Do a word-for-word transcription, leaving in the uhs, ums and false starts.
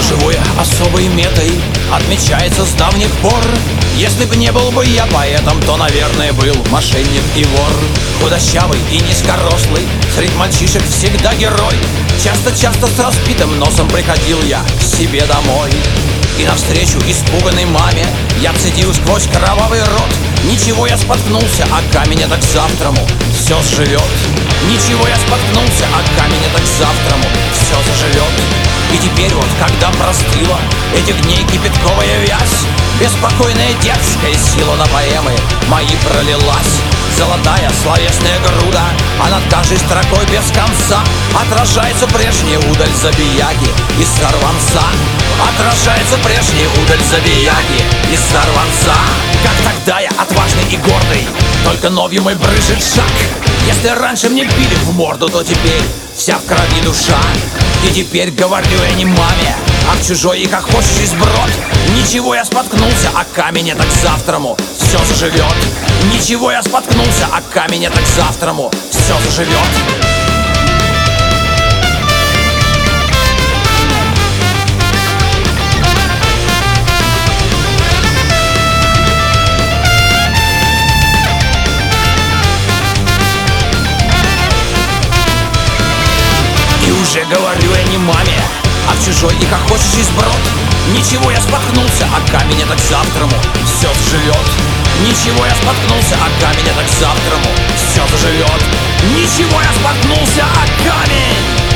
живу я особой метой, отмечается с давних пор. Если б не был бы я поэтом, то, наверное, был мошенник и вор. Худощавый и низкорослый, средь мальчишек всегда герой. Часто-часто с разбитым носом приходил я к себе домой. И навстречу испуганной маме я цедил сквозь кровавый рот: ничего, я споткнулся, а камень это к завтраму все сживет. Ничего, я споткнулся, а камень это к завтраму все заживет. И теперь вот, когда простыла этих дней кипятковая вязь, беспокойная детская сила на поэмы мои пролилась. Золотая словесная груда, а над каждой строкой без конца отражается прежняя удаль забияки и сорванца. Отражается прежняя удаль забияки и сорванца. Как тогда я отважный и гордый, только новью мой брыжет шаг. Если раньше мне били в морду, то теперь вся в крови душа. И теперь говорю я не маме, а к чужой и хохочущий сброд: ничего, я споткнулся, а камень это к завтраму все заживет. Ничего, я споткнулся, а камень это к завтраму все заживет. Уже говорю я не маме, а в чужой и хохочущий сброд: ничего, я споткнулся, а камень это к завтраму все заживет. Ничего, я споткнулся, а камень это к завтраму все заживет. Ничего, я споткнулся, а камень